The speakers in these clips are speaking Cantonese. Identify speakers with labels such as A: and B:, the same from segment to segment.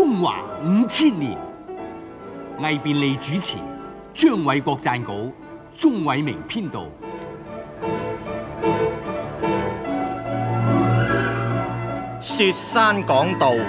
A: 中華5000年，魏便利主持，張偉國撰稿，鍾偉明編導。
B: 雪山講道。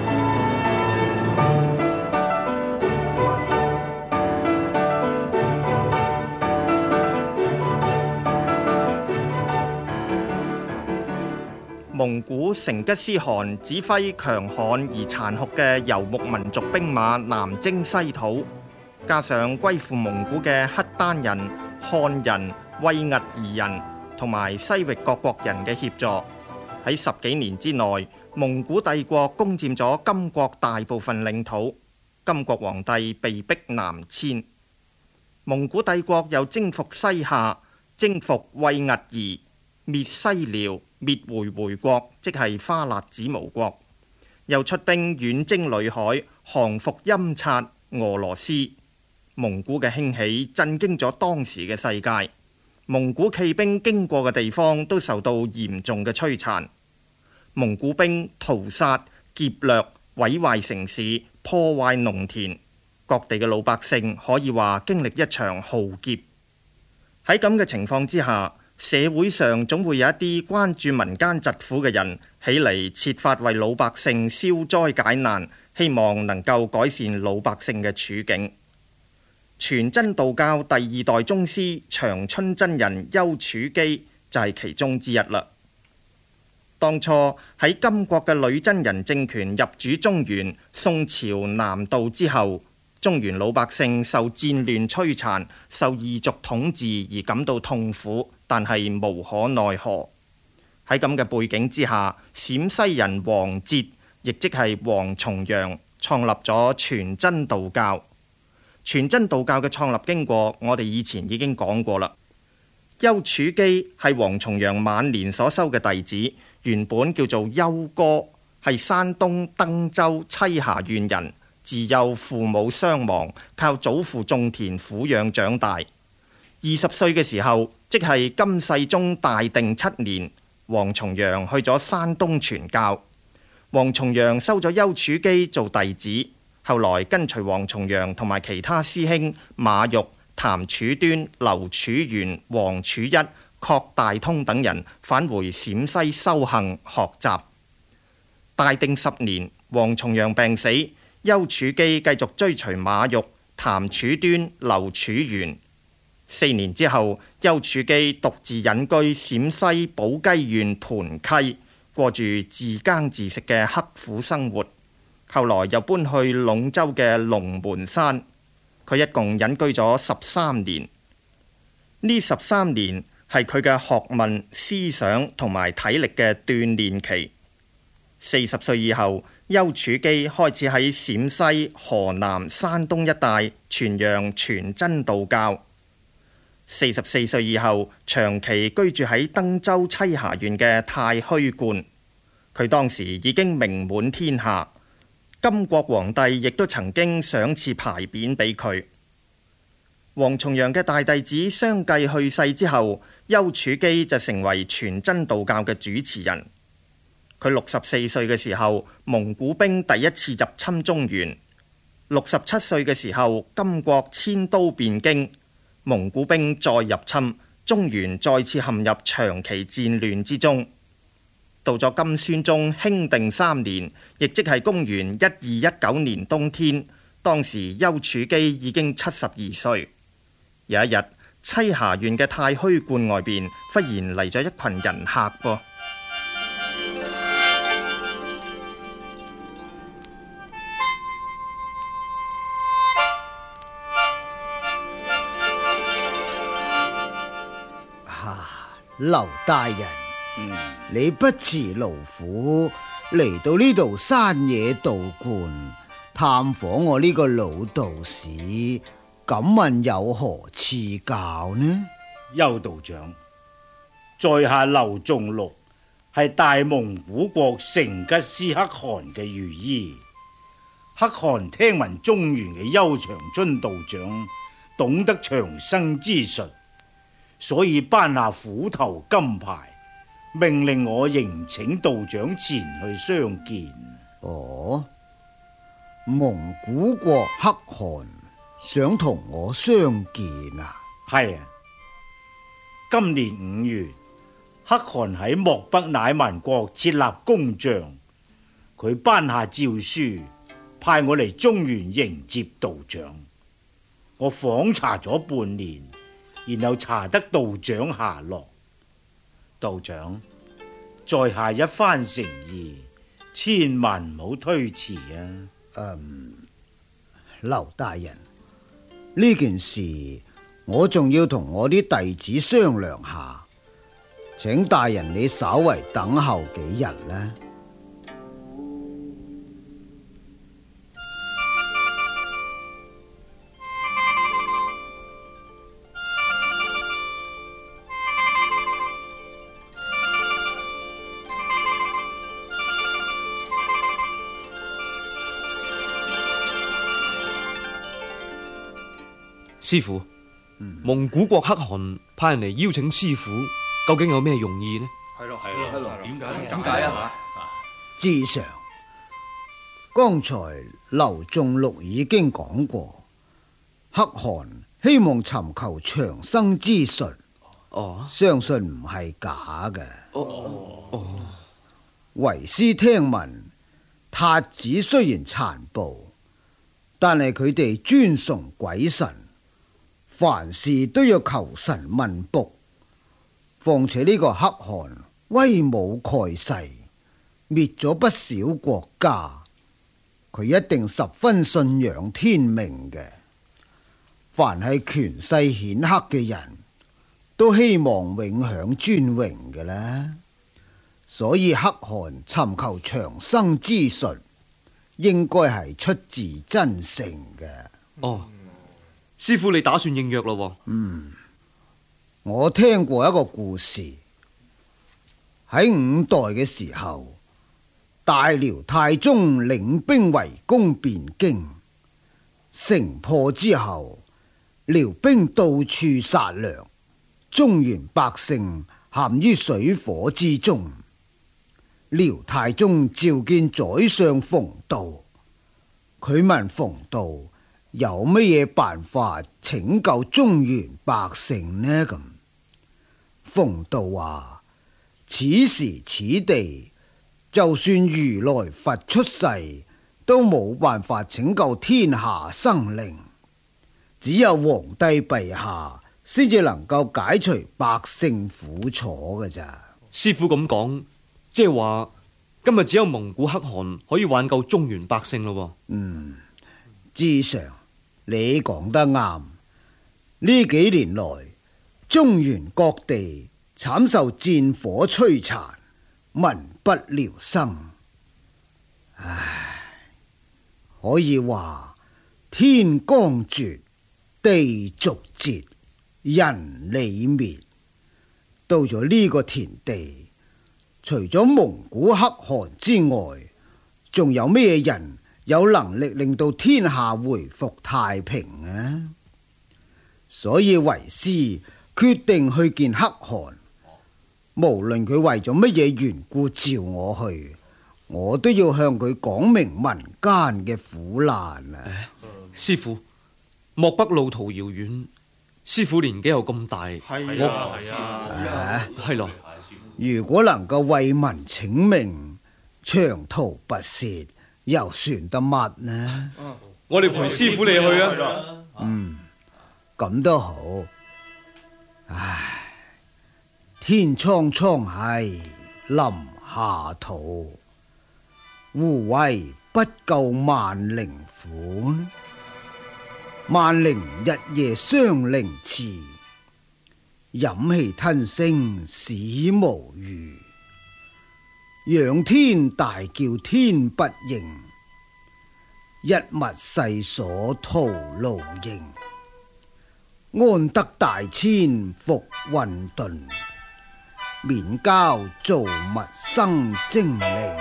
B: 蒙古成吉思汗指揮強悍而殘酷嘅游牧民族兵馬南征西討，加上歸附蒙古嘅契丹人、漢人、維吾爾人同埋西域各國人嘅協助，喺10幾年之內，蒙古帝國攻佔咗金國大部分領土，金國皇帝被逼南遷。蒙古帝國又征服西夏，征服維吾爾，滅西遼，滅回回國，即係花剌子模國，又出兵遠征裏海，降服欽察、俄羅斯。蒙古嘅興起震驚咗當時嘅世界，蒙古騎兵經過嘅地方都受到嚴重嘅摧殘，蒙古兵屠殺、劫掠、毀壞城市、破壞農田，各地嘅老百姓可以話經歷一場浩劫。喺咁嘅情況之下，社會上總會有一啲關注民間疾苦嘅人起嚟設法為老百姓消災解難，希望能夠改善老百姓嘅處境。全真道教第2代宗師長春真人丘處機就係其中之一啦。當初喺金國嘅女真人政權入主中原，宋朝南渡之後，中原老百姓受戰亂摧殘，受異族統治而感到痛苦，但係無可奈何。喺咁嘅背景之下，陝西人王哲，亦即係王重陽，創立咗全真道教。全真道教嘅創立經過，我哋以前已經講過啦。丘處機係王重陽晚年所收嘅弟子，原本叫做丘哥，係山東登州棲霞縣人。自幼父母雙亡，靠祖父種田撫養長大。20歲嘅時候，即係金世宗大定7年，王重陽去咗山東傳教。王重陽收咗丘處機做弟子，後來跟隨王重陽同埋其他師兄馬玉、譚處端、劉處元、王處一、郝大通等人返回陝西修行學習。大定10年，王重陽病死，丘處機繼續追隨馬玉、譚處端、劉處元。4年之後，丘處機獨自隱居陝西寶雞縣盤溪，過住自耕自食嘅刻苦生活。後來又搬去隴州嘅龍門山，佢一共隱居咗13年。呢13年係佢嘅學問、思想同埋體力嘅鍛煉期。40歲以後，丘處機開始喺陝西、河南、山東一帶傳揚全真道教。44歲以後，長期居住喺登州棲霞縣嘅太虛觀。佢當時已經名滿天下，金國皇帝亦都曾經賞賜牌匾俾佢。王重陽嘅大弟子相繼去世之後，丘處機就成為全真道教嘅主持人。佢64歲嘅時候，蒙古兵第一次入侵中原。67歲嘅時候，金國遷都汴京，蒙古兵再入侵，中原再次陷入長期戰亂之中。到咗金宣宗興定3年，亦即係公元1219年冬天，當時丘處機已經72歲。有一日，棲霞縣嘅太虛觀外邊忽然嚟咗一群人客噃。
C: 劉大人，你不辭勞苦嚟到呢度山野道觀探訪我呢個老道士，敢問有何賜教呢？
D: 丘道長，在下劉仲祿係大蒙古國成吉思可汗嘅御醫。可汗聽聞中原嘅丘長春道長懂得長生之術，所以頒下虎頭金牌，命令我迎請道長前去相見。
C: 哦， 蒙古國可汗想同我相見啊。
D: 係啊，今年5月，可汗喺漠北乃蠻國設立公帳，佢頒下詔書，派我嚟中原迎接道長。我訪查咗半年，然後查得道長下落。道長，在下一番誠意，千萬唔好推辭啊！
C: 劉大人，呢件事我仲要同我啲弟子商量下，請大人你稍為等候幾日呢？
E: 師傅，蒙古國可汗派人嚟邀請師傅，究竟有咩用意呢？
A: 係咯，點解啊？
C: 智常，剛才劉仲祿已經講過，可汗希望尋求長生之術，相信唔係假嘅。為師聽聞，韃子雖然殘暴，但係佢哋尊崇鬼神。凡事都要求神問卜，況且呢個可汗威武蓋世，滅咗不少國家，佢一定十分信仰天命嘅。凡係權勢顯赫嘅人都希望永享尊榮嘅啦，所以可汗尋求長生之術，應該係出自真誠嘅。
E: 師傅，你打算應約咯？
C: 我聽過一個故事，喺5代嘅時候，大遼太宗領兵圍攻汴京，城破之後，遼兵到處殺掠，中原百姓陷於水火之中。遼太宗召見宰相馮道，佢問馮道有乜嘢辦法拯救中原百姓呢？咁馮道話：此時此地，就算如來佛出世，都冇辦法拯救天下生靈，只有皇帝陛下先至能夠解除百姓苦楚嘅咋。
E: 師傅咁講，即係話今日只有蒙古可汗可以挽救中原百姓咯。
C: 智常，你講得啱。呢幾年來，中原各地慘受戰火摧殘，民不聊生。可以話天光絕，地濁節，人理滅。到咗呢個田地，除咗蒙古可汗之外，仲有咩人有能力令到天下回復太平啊？所以為師決定去見可汗，無論佢為咗乜嘢緣故召我去，我都要向佢講明民間嘅苦難啊！
E: 師傅，漠北路途遙遠，師傅年紀又咁大，係咯。
C: 如果能夠為民請命，長途跋涉，又算得乜呢？
E: 我哋陪師傅你去啊！
C: 咁都好。天蒼蒼兮林下土，胡為不救萬靈款？萬靈日夜相凌遲，飲氣吞聲死無餘。仰天大叫天不應，一物世所徒勞形。安得大千伏混沌，免教造物生精靈。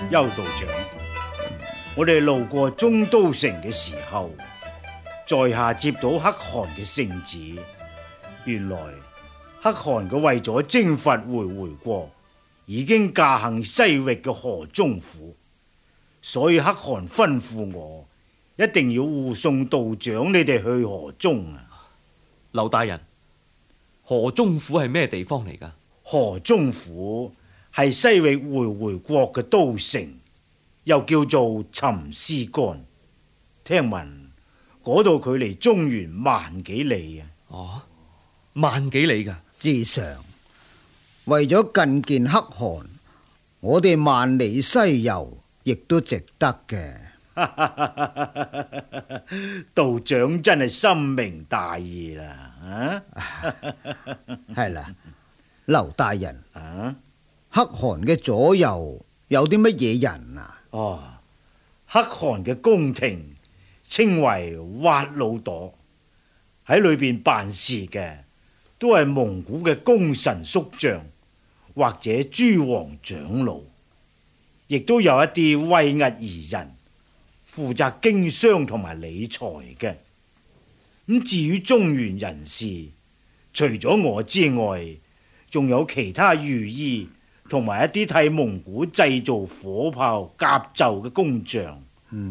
D: 邱道長，我哋路過中都城嘅時候，在下接到可汗嘅聖旨，原來可汗佢為咗征伐回國，已經駕行西域嘅河中府，所以可汗吩咐我一定要護送道長你哋去河中啊！
E: 劉大人，河中府係咩地方嚟㗎？
D: 河中府係西域回國嘅都城，又叫做沉思干。聽聞嗰度距離中原萬幾里啊！
E: 哦，萬幾里㗎？
C: 至上，為咗覲見可汗，我哋萬里西遊亦都值得嘅。
D: 道長真係深明大義啦！
C: 係啦，劉大人，
D: 啊，
C: 可汗嘅左右有啲乜嘢人啊？
D: 哦，可汗嘅宮廷稱為挖魯朵，喺裏邊辦事嘅都係蒙古嘅功臣宿將或者諸王長老，亦都有一啲威壓夷人負責經商同埋理財嘅。咁至於中原人士，除咗我之外，仲有其他御醫同埋一啲替蒙古製造火炮、甲胄嘅工匠。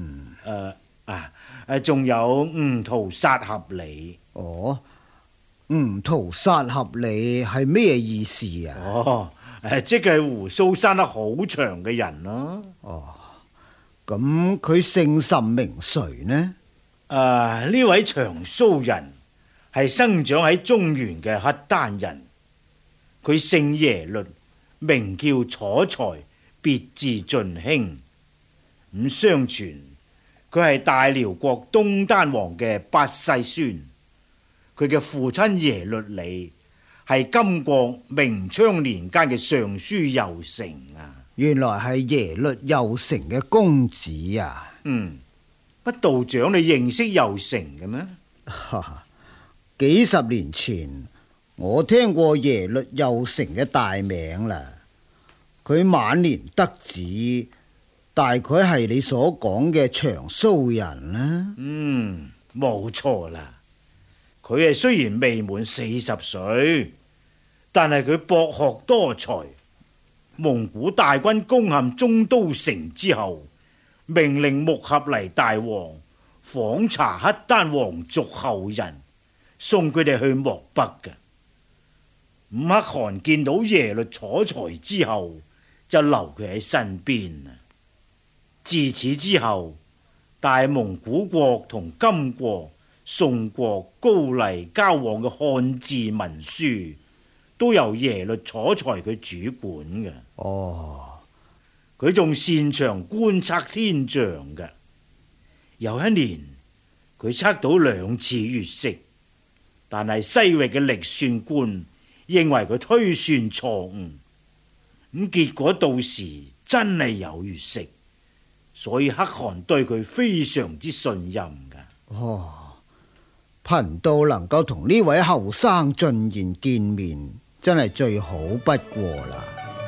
D: 仲有吾圖薩合理。
C: 哦，吾圖薩合理係咩意思啊？
D: 哦，即係鬍鬚生得好長嘅人咯。
C: 哦，咁佢姓甚名誰呢？
D: 呢位長鬚人係生長喺中原嘅契丹人，佢姓耶律，名叫楚材，別字盡興。咁相傳佢係大遼國東丹王嘅八世孫，佢嘅父親耶律里係金國明昌年間嘅尚書右丞啊。
C: 原來係耶律右丞嘅公子啊！
D: 乜道長你認識右丞嘅咩？
C: 幾十年前我聽過耶律右丞嘅大名啦。佢晚年得子，大概係你所講嘅長鬚人啦。
D: 冇錯啦。佢係雖然未滿40歲，但係佢博學多才。蒙古大軍攻陷中都城之後，命令木合黎大王訪查契丹王族後人，送佢哋去漠北嘅。可汗見到耶律楚材之後，就留佢喺身邊。自此之後，大蒙古國同金國、宋國、高麗交往嘅漢字文書，都由耶律楚材佢主管嘅。
C: 哦，
D: 佢仲擅長觀測天象嘅。有一年，佢測到2次月食，但係西域嘅歷算官認為佢推算錯誤，咁結果到時真係有月食，所以可汗對佢非常之信任㗎。
C: 哦，貧道能夠同呢位後生進賢見面，真係最好不過啦。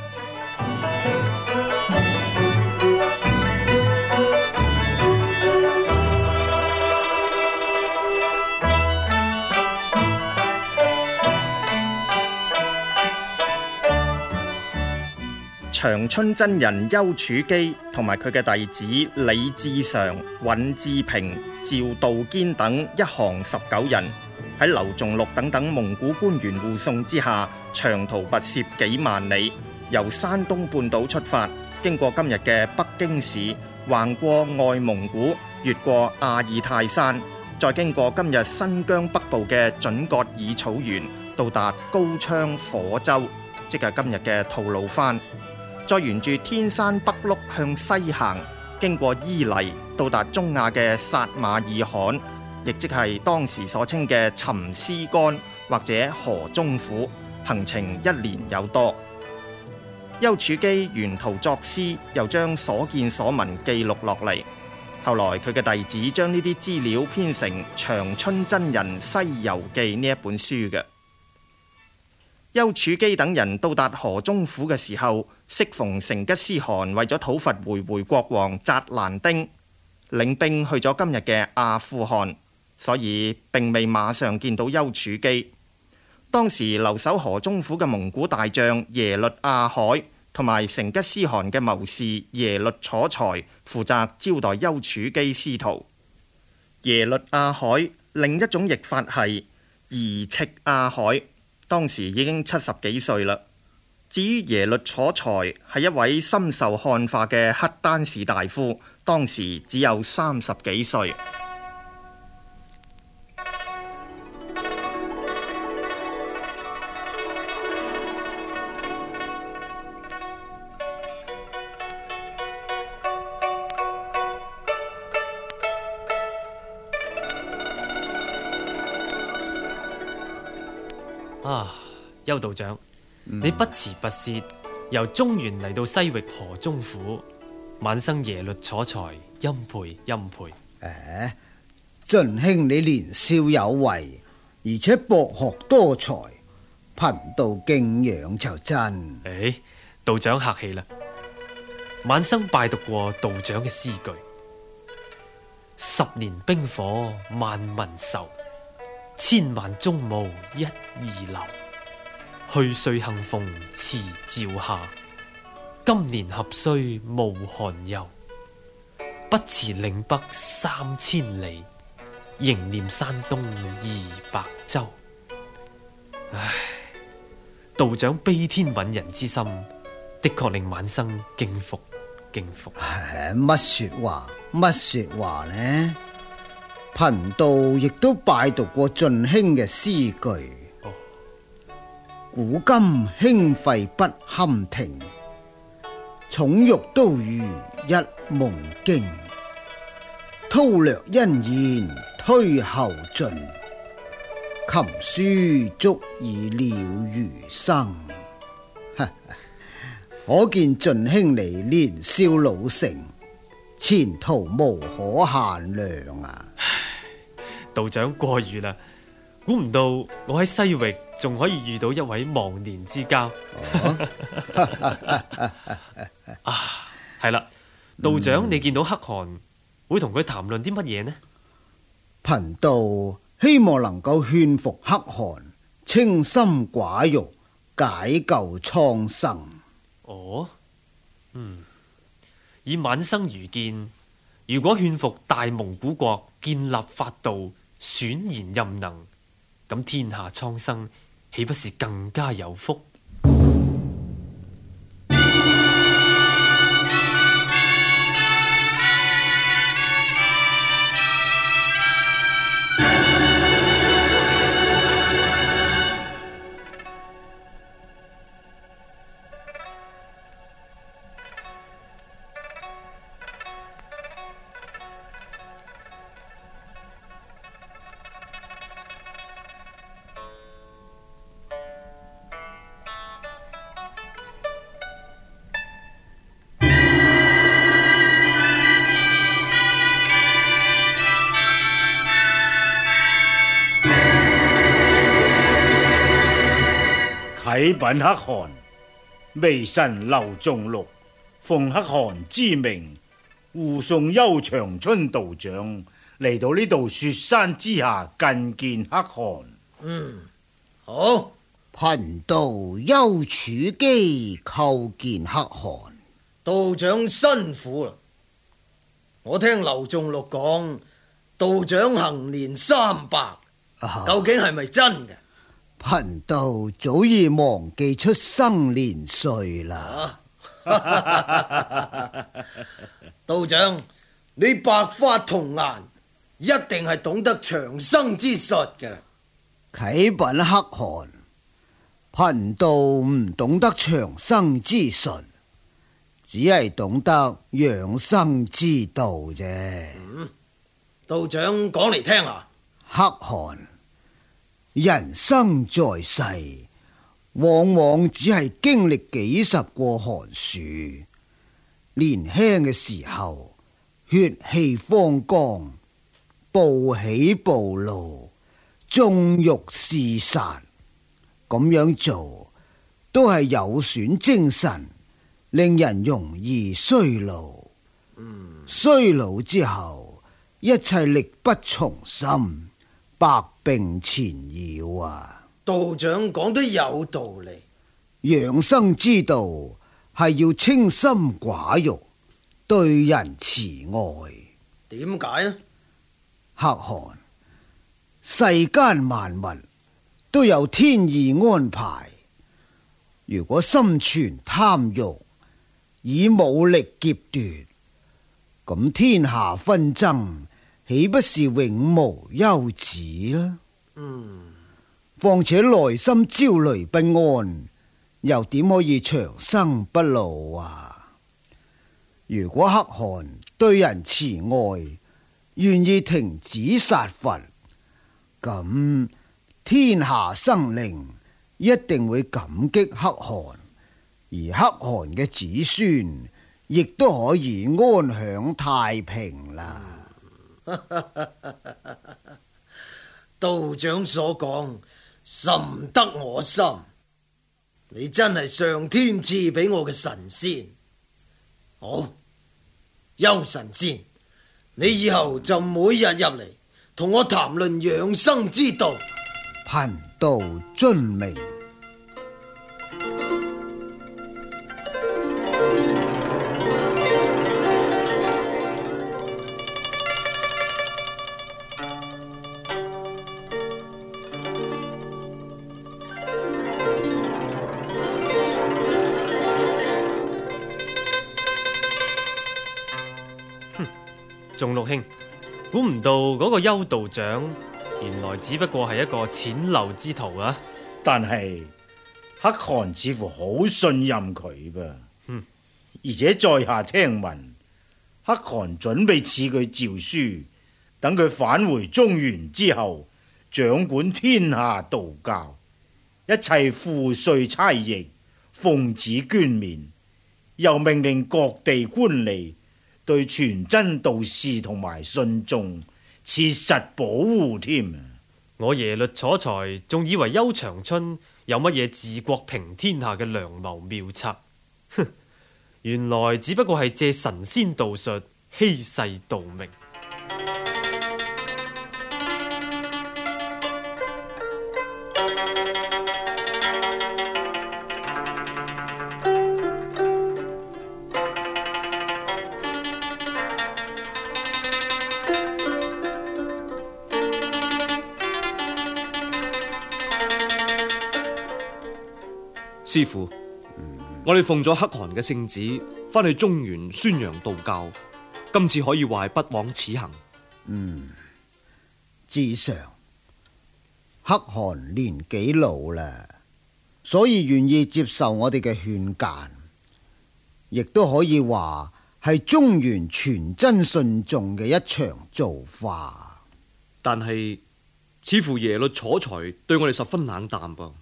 B: 長春真人丘處機同埋佢嘅弟子李志常、尹志平、趙道堅等一行19人，喺劉仲祿等等蒙古官員護送之下，長途跋涉幾萬里，由山東半島出發，經過今日嘅北京市，橫過外蒙古，越過阿爾泰山，再經過今日新疆北部嘅準噶爾草原，到達高昌火州，即係今日嘅吐魯番。再沿住天山北麓向西行，經過伊犁，到達中亞嘅撒馬爾罕，亦即係當時所稱嘅沉思干或者河中府，行程1年有多。丘處機沿途作詩，又將所見所聞記錄落嚟。後來佢嘅弟子將呢啲資料編成《長春真人西遊記》呢一本書嘅。丘處機等人到達河中府嘅時候， 適逢成吉思汗為咗討伐回回國王扎蘭丁，領兵去咗今日嘅阿富汗，所以並未馬上見到丘處機。當時留守河中府嘅蒙古大將耶律阿海同埋成吉思汗嘅謀士耶律楚材負責招待丘處機師徒。耶律阿海另一種譯法係兒赤阿海，當時已經70幾歲啦。至於耶律楚材係一位深受漢化嘅黑丹士大夫，當時只有30幾歲。
E: 啊，丘道長，你不辭不屑由中原嚟到西域河中府，晚生耶律楚材，欽佩欽佩。
C: 晉兄你年少有為，而且博學多才，貧道敬仰就真。
E: 道長客氣啦，晚生拜讀過道長嘅詩句：10年冰火萬民愁，千萬中無一二流。去歲幸逢辭趙夏，今年合須無寒遊。不辭嶺北3000里，仍念山東200州。唉，道長悲天憫人之心，的確令晚生敬服敬服。
C: 乜說話呢？貧道亦都拜讀過晉兄嘅詩句。古今興廢不堪停，寵辱都如一夢驚。韜略恩言推後盡，琴書足以了餘生。可見晉兄你年少老成，前途無可限量啊！
E: 道長過譽啦，估唔到我喺西域仲可以遇到一位忘年之交。係啦，道長你見到可汗會同佢談論啲乜嘢呢？
C: 貧道希望能夠勸服可汗，清心寡欲，解救蒼生。
E: 以晚生愚見，如果勸服大蒙古國建立法度，選賢任能，咁天下蒼生豈不是更加有福？
D: 啟稟可汗，微臣劉仲禄奉可汗之命，護送邱長春道長嚟到呢度雪山之下覲見可汗。
C: 好，貧道丘處機叩見可汗。
F: 道長辛苦啦！我聽劉仲禄講，道長行年300，究竟係咪真嘅？
C: 貧道早已忘記出生年歲啦。
F: 道長，你白髮童顏，一定係懂得長生之術嘅。
C: 啟稟可汗，貧道唔懂得長生之術，只係懂得養生之道啫。
F: 道長講嚟聽下。
C: 可汗，人生在世，往往只係經歷幾十個寒暑。年輕嘅時候，血氣方剛，暴喜暴怒，縱欲嗜殺，咁樣做都係有損精神， 令人容易衰老。衰老之後，一切力不從心，百病纏繞啊！
F: 道長講得有道理。
C: 養生之道係要清心寡欲，對人慈愛。
F: 點解呢？
C: 可汗，世間萬物都有天意安排。如果心存貪欲，以武力劫奪，咁天下紛爭豈不是永無休止啦？況且內心焦慮不安，又點可以長生不老啊？如果可汗對人慈愛，願意停止殺伐，咁天下生靈一定會感激可汗，而可汗嘅子孫亦都可以安享太平啦。
F: 道長所講甚得我心，你真係上天賜俾我嘅神仙。好，邱神仙，你以後就每日入嚟同我談論養生之道。
C: 貧道遵命。
E: 仲六兄，估唔到嗰個邱道長原來只不過係一個淺陋之徒啊！
D: 但係可汗似乎好信任佢噃。而且在下聽聞，可汗準備賜佢詔書，等佢返回中原之後，掌管天下道教，一切賦稅差役、奉旨捐免，又命令各地官吏對全真道士同埋信眾切實保護添。
E: 我耶律楚材仲以為邱長春有乜嘢治國平天下嘅良謀妙策，哼，原來只不過係借神仙道術欺世盜名。
G: 師父，我哋奉咗可汗嘅聖旨，翻去中原宣揚道教，今次可以話係不枉此行。
C: 至上，可汗年紀老啦，所以願意接受我哋嘅勸諫，亦都可以話係中原全真信眾嘅一場造化。
G: 但係似乎耶律楚材對我哋十分冷淡噃。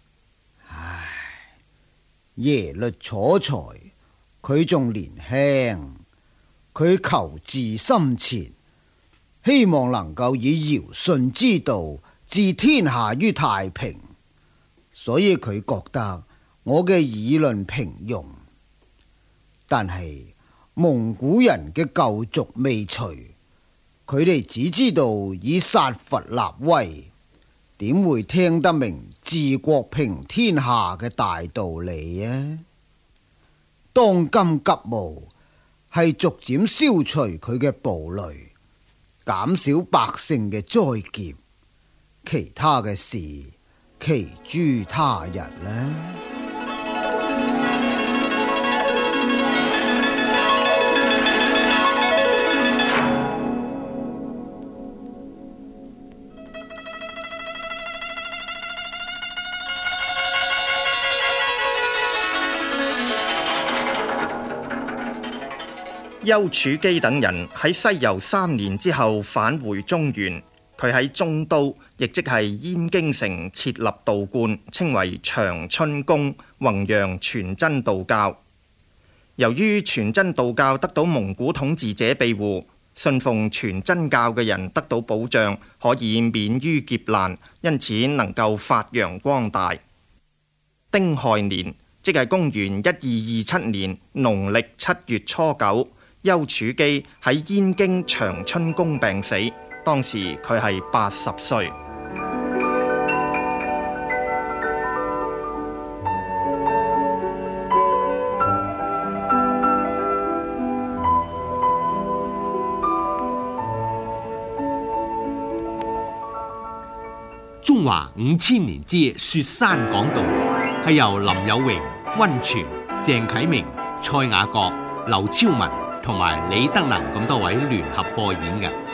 C: 耶律楚材佢仲年輕，佢求治心切，希望能夠以堯舜之道治天下於太平，所以佢覺得我嘅議論平庸。但係蒙古人嘅舊俗未除，佢哋只知道以殺伐立威，點會聽得明治國平天下嘅大道理啊？當今急務係逐漸消除佢嘅暴戾，減少百姓嘅災劫，其他嘅事其諸他日啦。
B: 丘處機等人喺西遊3年之後返回中原，佢喺中都，亦即係燕京城設立道觀，稱為長春宮，弘揚全真道教。由於全真道教得到蒙古統治者庇護，信奉全真教嘅人得到保障，可以免於劫難，因此能夠發揚光大。丁亥年， 即係公元1227年農曆7月初9，丘處機喺燕京長春宮病死，當時佢係80歲。
A: 中華5000年之雪山講道係由林有榮、溫泉、鄭啟明、蔡雅閣、劉超文同埋李德能咁多位聯合播演嘅。